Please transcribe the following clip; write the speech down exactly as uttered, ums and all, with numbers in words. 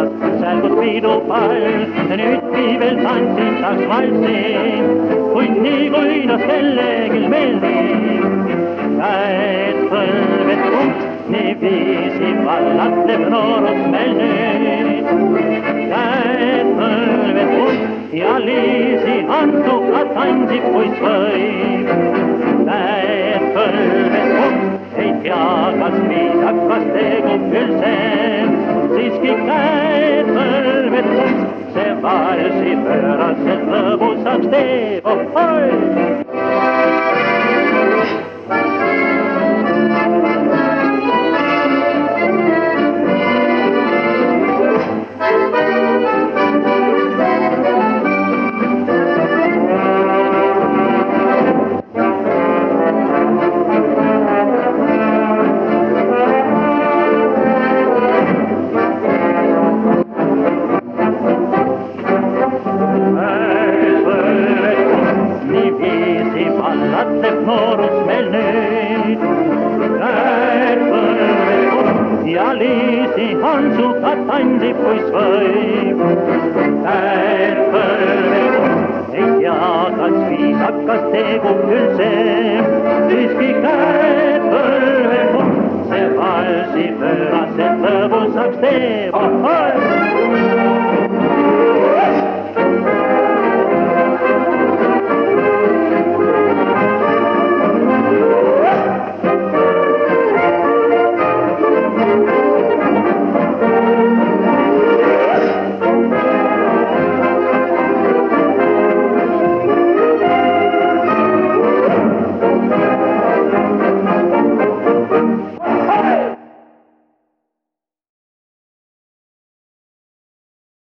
pööras sälgus piidupall. Nüüd viivel tantsitaks valsi, kuid nii kui tas kellegil meeldib. Käed põlved kumps, niiviisi vallatleb noorus meil nüüd. Käed põlved kumps ja liisi antuka tantsib, kuis võib. Käed põlved kumps, ei tea, kas viisakas tegub üldse. Siiski käed põlved kumps, see valsi pööraselt lõbusaks teeb, oh oi! Vallatleb noorus meil nüüd. Käed põlved kumps ja liisi hansuga tantsib, kuis võib. Käed põlved kumps, ei tea, kas viisakas tegub üldse. Siiski käed põlved kumps, see valsi pööraselt lõbusaks teeb.